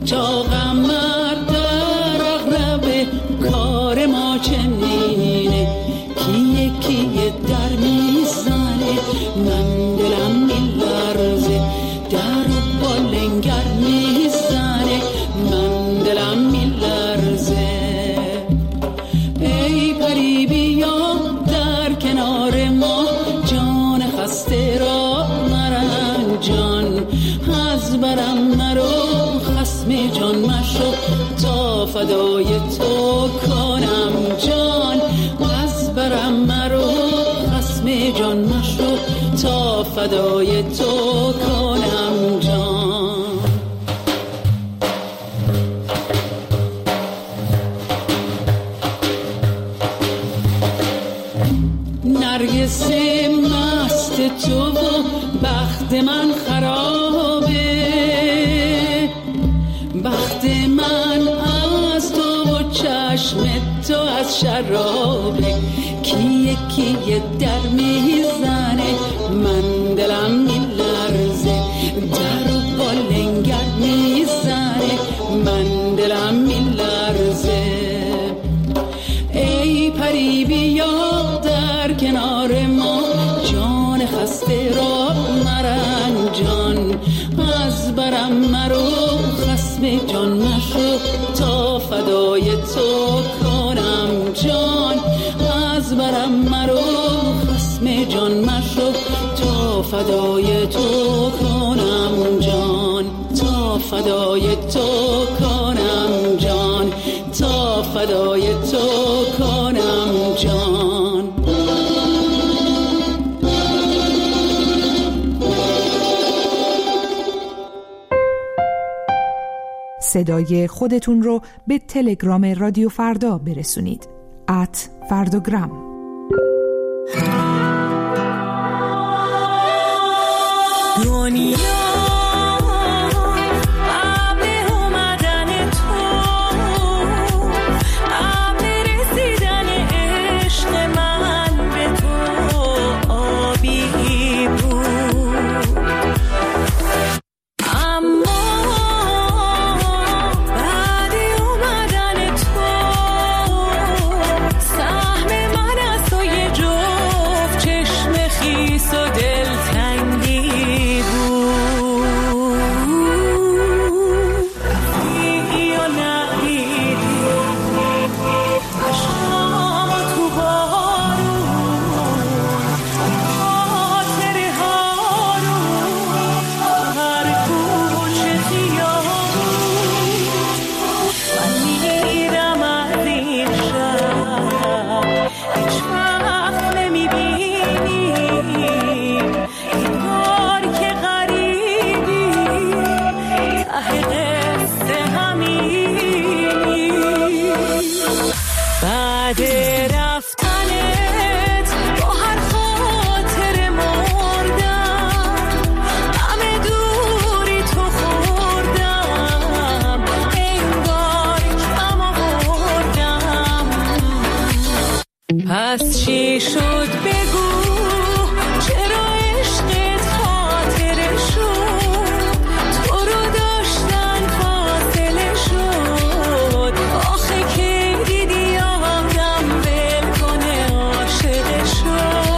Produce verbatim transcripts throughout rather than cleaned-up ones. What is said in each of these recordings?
چاقمر در اغرب کار ما چنینه، کیه کیه در میزنه، من دلم میلرزه، در و بالنگر میزنه، من دلم میلرزه. ای پری بیا در کنار ما، جان خسته را مرنجان، از برم مرو خصم جان مشو، تا فدای تو کنم جان، از برم مرو خصم جان مشو، تا فدای تو کنم جان. نرگس مست تو و بخت من خرابه، بخت من از تو و چشم تو از شرابه، کیه کیه در میزنه، من دلم میلرزه، در و بالنگر میزنه، من دلم میلرزه. ای پری بیا در کنار ما، جان خسته را مرنجان، از برم مرو خصم جان مشو، تا فدای تو کنم جان، از برم مرو خصم جان مشو، تا فدای تو کنم جان، تا فدای تو کنم جان، تا فدای تو کنم جان. صدای خودتون رو به تلگرام رادیو فردا برسونید. ات فرداگرام. دنیا پس چی شد بگو، چرا عشقت خاطره شد، تو رو داشتن فاصله شد، آخه کی دیدی آدم ول کنه عاشق شد.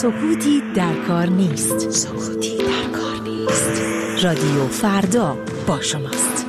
سکوتی در کار نیست. سکوتی در کار نیست. رادیو فردا با شماست.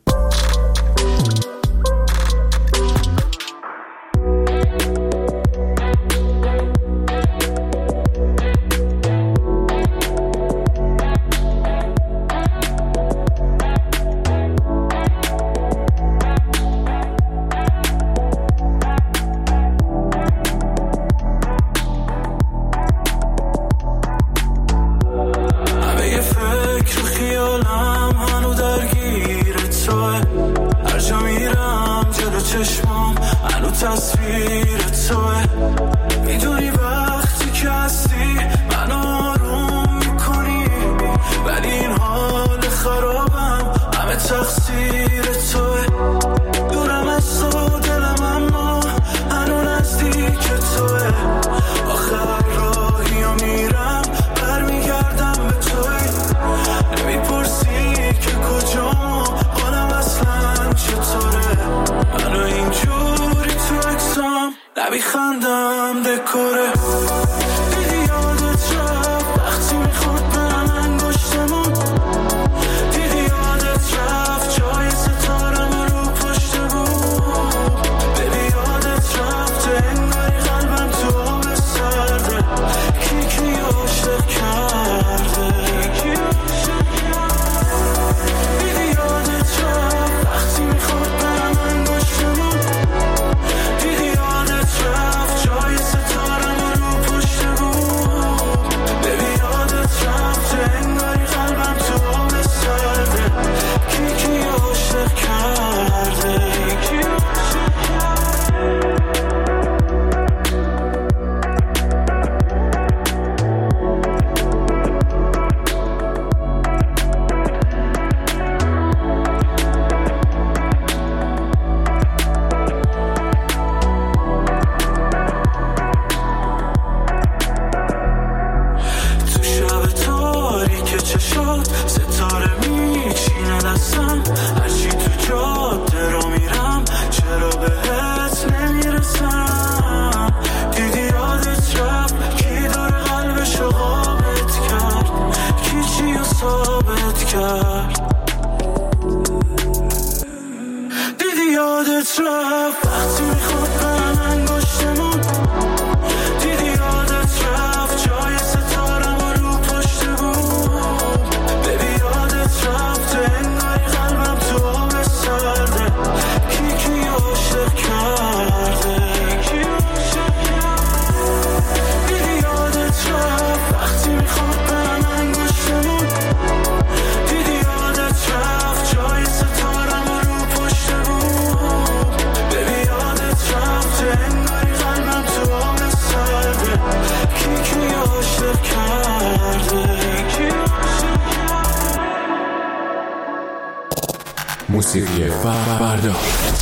موسیقی فردا.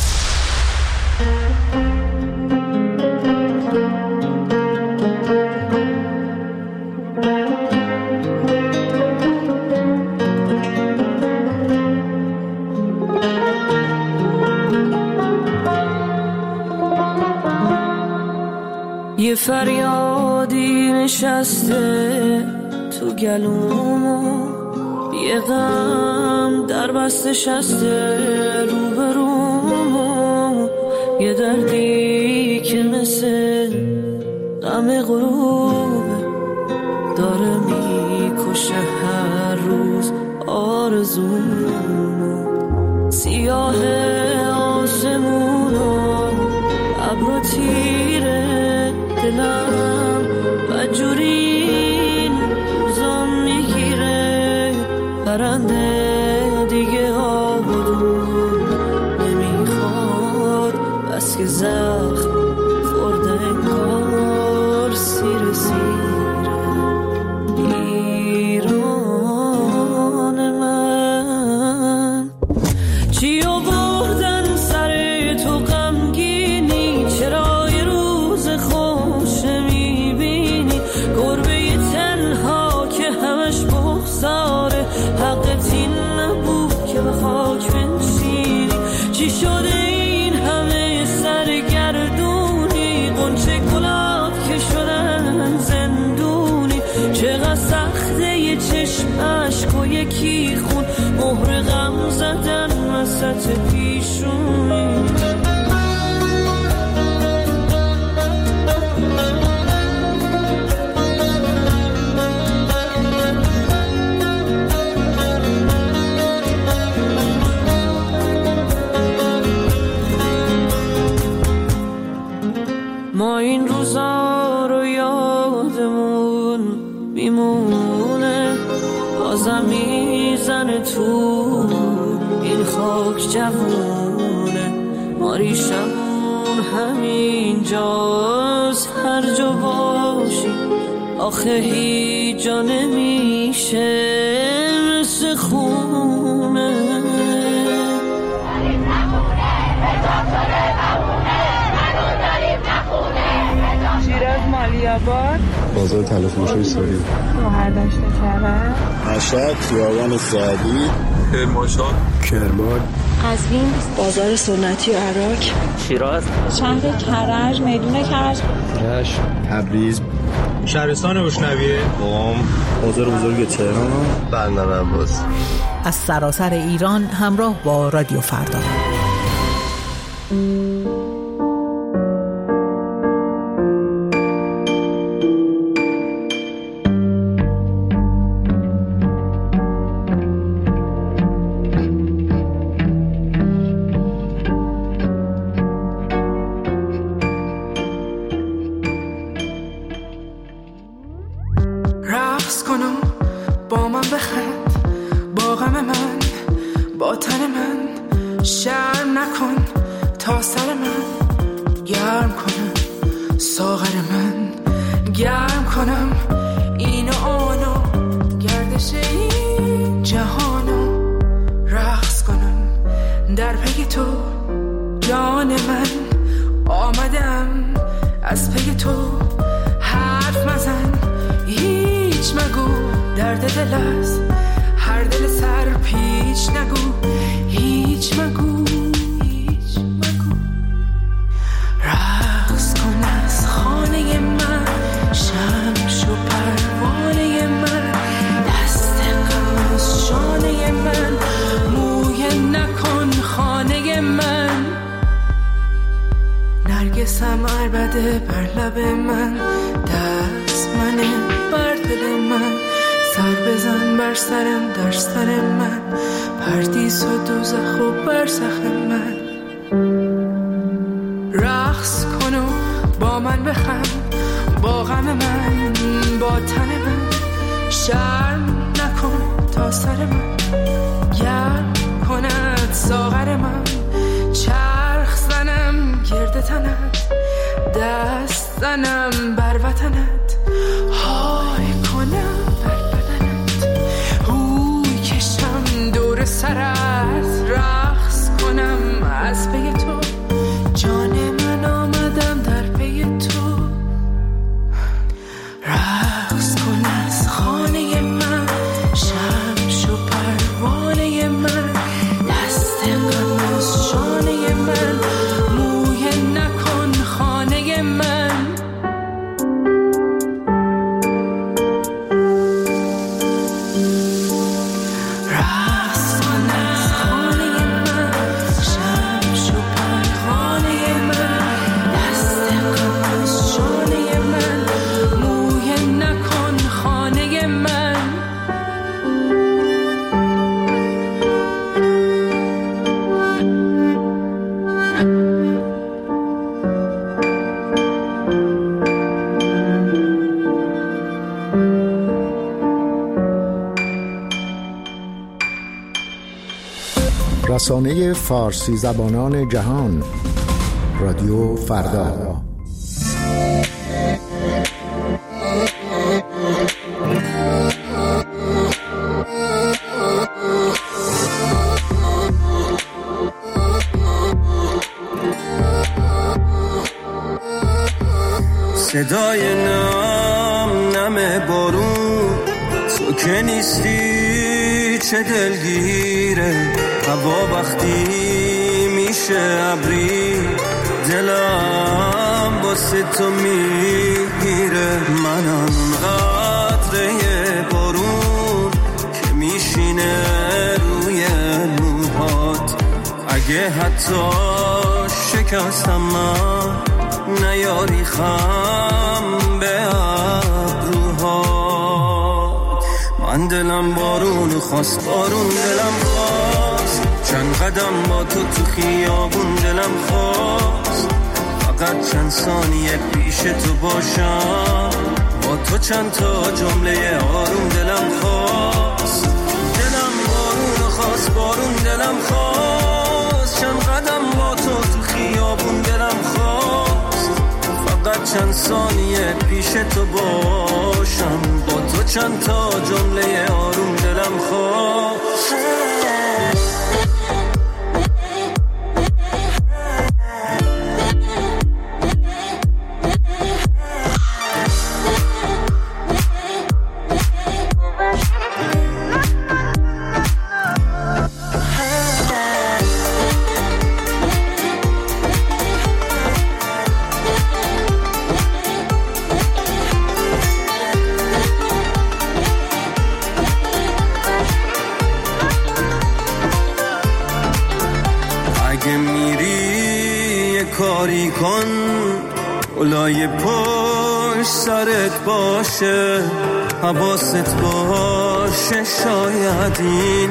یه فریادی نشسته تو گلومو، یه غم در بسته شسته رو به رومو، یه دردی که مثل غم غروبه داره میکشه هر روز آرزومو. سیاه آسمونو ابرو تیره دلم بدجورین روزام میگیره، پرنده دیگه آبادون نمیخواد بس که زخم خورده انگار سیر سیره. ایران من چی آوردن سر تو غمگینی، چرا یه روز خوش میبینی، گربه تنها که همش بغضاره، حقت این نبود که به خاک بنشینی، چی شده این همه سرگردونی، قنچه گلاب که شدن زندونی، چقدر سخته یه چشم عشق و یکی خون، مهر غم زدن وسط پیشونی. ما این روزا رو یادمون میمونه، بازم میزنه تو این خاک جوونه، ما ریشمون همین جاست هر جا باشی، آخه هیچ جا نمیشه مثل خونه. داریم نخونه هزار ساله نمونه، هنوز داریم نخونه. شیراز مالیاباد، بازار تلفروش سوری، مهردشت کرد، مشهد خیابان سعدی، کرمانشاه، کرمان، قزوین، بازار سنتی عراق، شیراز، شهر کرج، میدون کرج، رشت، تبریز، شهرستان روشنویه، قم، بازار بزرگ تهران، بندر عباس. از سراسر ایران همراه با رادیو فردا. رقص کنم با من بخند، با غم من، با تن من، شرم نکن تا سر من، گرم کنم ساغر من، گرم کنم این و آنو، گردش این جهانو، رقص کنم در پی تو جان من، آمدم از پی تو، حرف مزن هیچ مگو، درد دل است هر دل سر پیچ نگو، هیچ مگو هیچ مگو. رقص کن از خانه من، شمش و پروانه من، دست غم از شانه من، موی نکن خانه من، نرگسم عربده بر لب من، دست منه بر دل من، سر بزن بر سرم در سر من، پردیس و دوزخ و برزخ من. رقص کن و با من بخند، با غم من، با تن من، شرم نکن تا سر من، گرم کند ساغر من، چرخ زنم گرد تنت، دست زنم بر وطنت، های کنم بر بدنت، هوی کشم دور سرت، رقص کنم از پی تو، جان من آمدم در پی تو. رقص کن از خانه من، شمش و پروانه من، دست غم از شانه من، موی نکن خانه من. رسانه فارسی زبانان جهان، رادیو فردا. صدای نم نم بارون، تو که نیستی چه دلگیره، هوا وقتی میشه ابری، دلم واسه تو میگیره. من منم اون قطره بارون که میشینه روی موهات. اگه حتی شکستم من نیاری خم به ابروها. من دلم بارون خواست، بارون دلم خواست، چند قدم با تو تو خیابون دلم خواست. فقط چند ثانیه پیش تو باشم، با تو چند تا جمله آروم دلم خواست. دلم بارون خواست، بارون دلم خواست، چند قدم با تو تو خیابون دلم خواست. فقط چند ثانیه پیش تو باشم، با تو چند تا جمله آروم دلم خواست. کاری کن اولای پشت سرت باشه، حواست باشه شاید این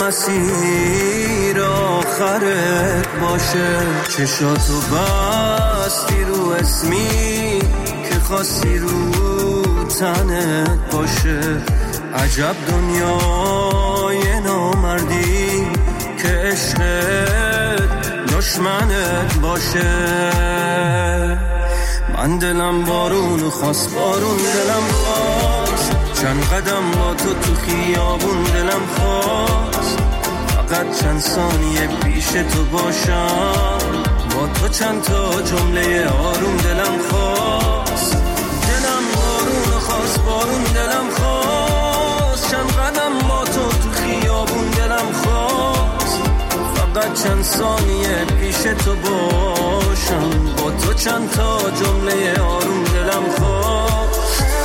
مسیر آخرت باشه. چشاتو بستی رو اسمی که خواستی رو تنت باشه. عجب دنیای نامردی که عشقت دشمنت باشه. من دلم بارون خواست، بارون دلم خواست، چند قدم با تو تو خیابون دلم خواست. فقط چند ثانیه پیش تو باشم، با تو چند تا جمله آروم دلم خواست. دلم بارون خواست، بارون دلم خواست، چند قدم با تو تو خیابون دلم خواست. فقط چند ثانیه پیش تو باشم، با تو چند تا جمله آروم دلم خواست.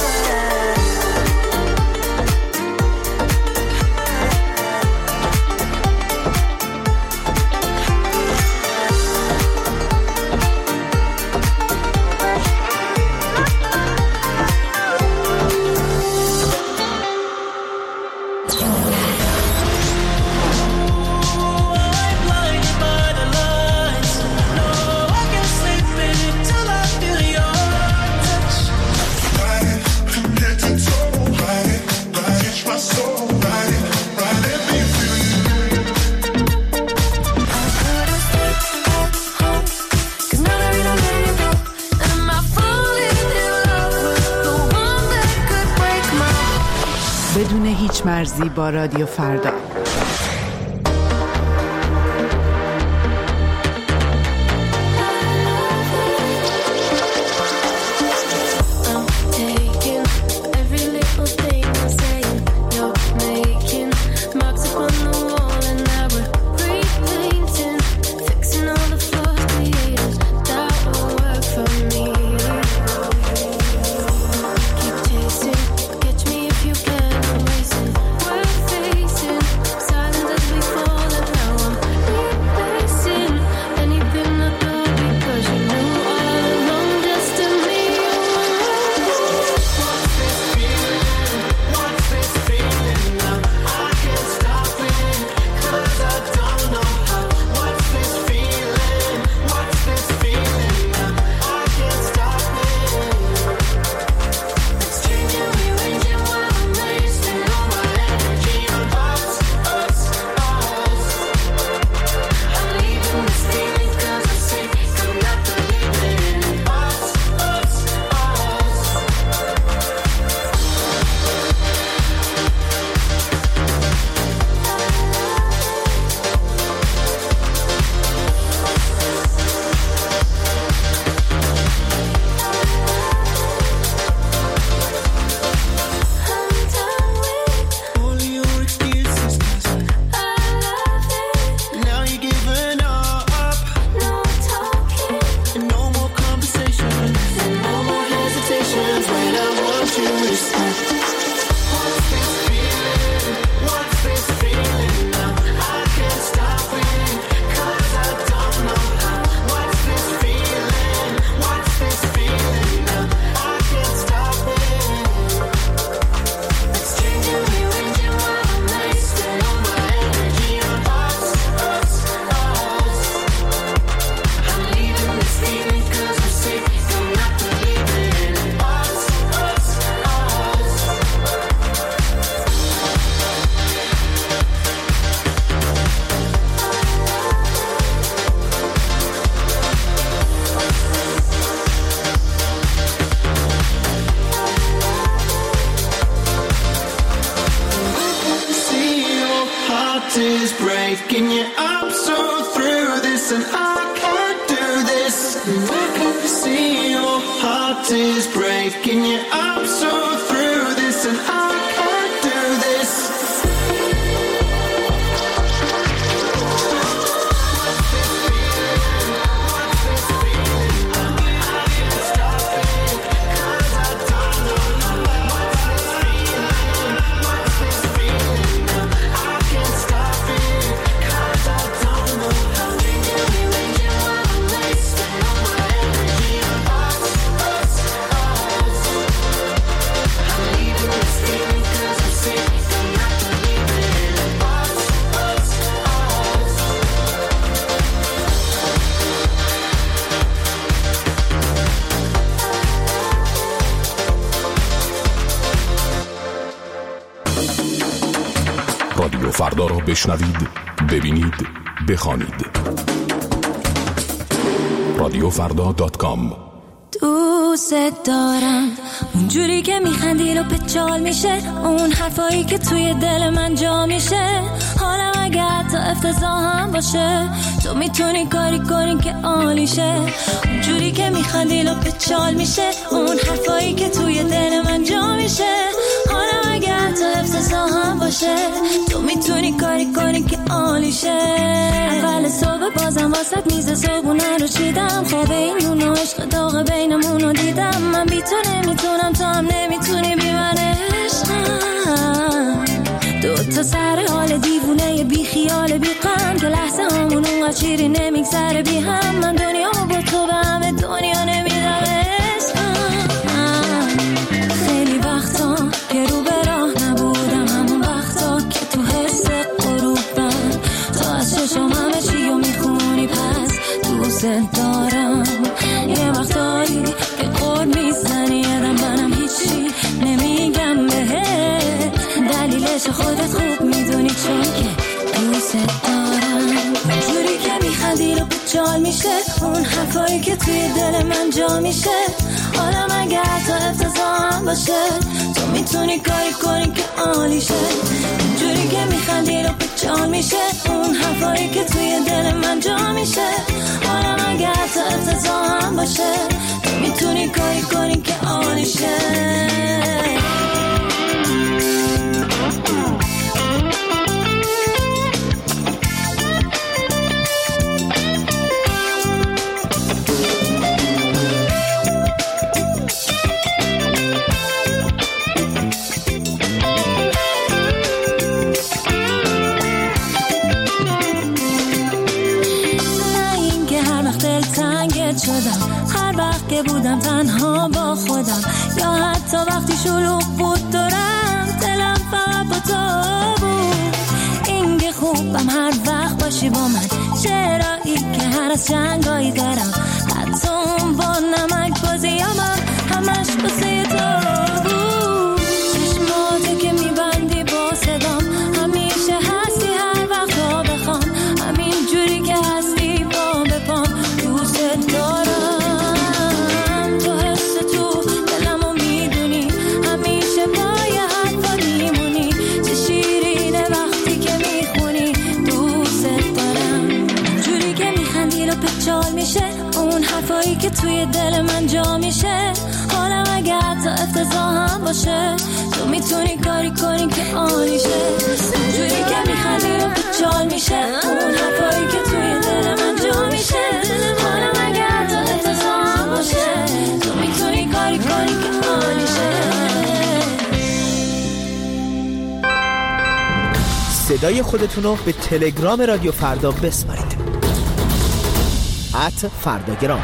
بدون هیچ مرزی با رادیو فردا. Facing you respect. What's this feeling? What's this feeling now? I can't stop it, 'cause I don't know how. What's this feeling? What's this feeling now? I can't stop it. It's changing me, ranging while I'm wasting all my energy on us, us, us. I'm leaving this feeling 'cause I'm sick. I'm not believing in us, us, us. See your heart is breaking, yeah, I'm so through this and I can't do this. I can see your heart is breaking, yeah, I'm so through this and I can't do this. رادیو فردا را بشنوید، ببینید، بخوانید. رادیو فردا دات کام. دوست دارم اونجوری که میخندی رو پچال میشه، اون حرفایی که توی دل من جا میشه. حالا اگه حتی افتضاح هم باشه، تو میتونی کاری کنی که عالیشه. اونجوری که میخندی رو پچال میشه، اون حرفایی که توی دل من جا میشه. حالا اگه حتی افتضاح هم باشه، تو میتونی کاری کنی که عالیشه. اول صبح بازم واسط میز صبحونه رو چیدم، خواب این نون و عشق داغ بینمون رو دیدم. من بی تو نمیتونم، تو هم نمیتونی بی من عشقم. دو تا سر حال دیوونه بی خیال بی غم، که لحظه همون اونقدر چیری نمیگذره بی هم. من دنیا با تو به همه دنیا نمیدم عشقم. خیلی وقتا که رو به راه نبودم، همون وقتا که تو حس غروبم، تو از چشم همه چی رو میخونی، پس دوست دارم. یه وقتایی که قول میزنی یادم، منم هیچی نمیگم بهت، دلیلش خودت خوب میدونی، چون که دوست دارم. اونجوری که میخندی رو بچال میشه، اون حرفایی که توی دل من جا میشه. حالا مگه حتی افتضاح هم باشه، تو میتونی کاری کنی که عالیشه. اونجوری که میخندی رو بچال میشه، اون حرفایی که توی دل من جا میشه. حالا مگه حتی افتضاح هم باشه، تو میتونی کاری کنی که عالیشه. هر وقت که بودم تنها با خودم، یا حتی وقتی شلوغ بود دورم، دلم فقط با تو بود. این که خوبم هر وقت باشی با من، چرایی که هر از جنگایی دارم، حتی اون با نمک بازیامم همش بسه تو بود. چشماته که میبندی با صدام، همیشه هستی هر وقت ها بخوام، همین جوری که هستی با بپام. دوست دارم اون حرفایی که توی دل من جا میشه. حالا اگه حتی افتضاح هم باشه، تو میتونی کاری کنی که عالیشه. اونجوری که میخندی رو بچال میشه، اون حرفایی که توی دل من جا میشه. حالا اگه حتی افتضاح هم باشه، تو میتونی کاری کنی که عالیشه. صدای خودتون رو به تلگرام رادیو فردا بسپارید. ات فرداگرام.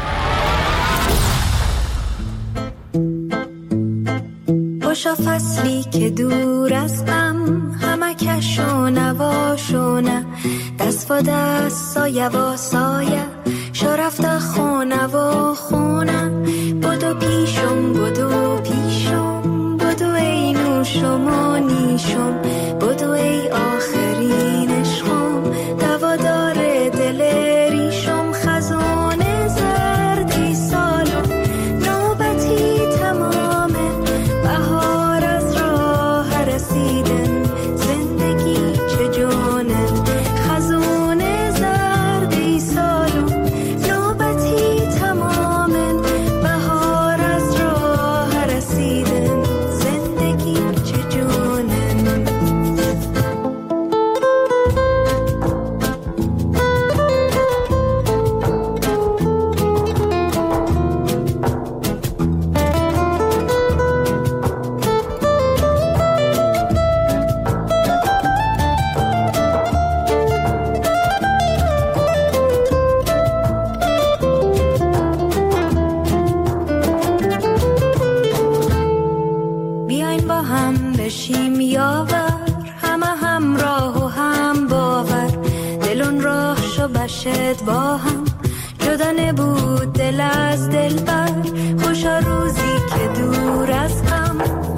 خوشا فصلی که دور از غم، همه کشو نواشونه، دست و دست سایه و سایه، شرفت خونه و خونه. بدو پیشم بدو پیشم، بدو ای نوشم و نیشم، بدو ای آخرین عشقم، دوادار دل ریشم. خزانه زردی سالم، نوبتی تمامه، بهار از راه رسیدن، زندگی چه جونه. خزانه زردی سالم، نوبتی تمامه، بهار از راه رسیدن، زندگی چه جونه. بیاین با هم بشیم یاور، همه همراه و هم باور، دلون راه شو بشد با هم، جدا نبود دل از دل بر. خوشا روزی که دور از غم،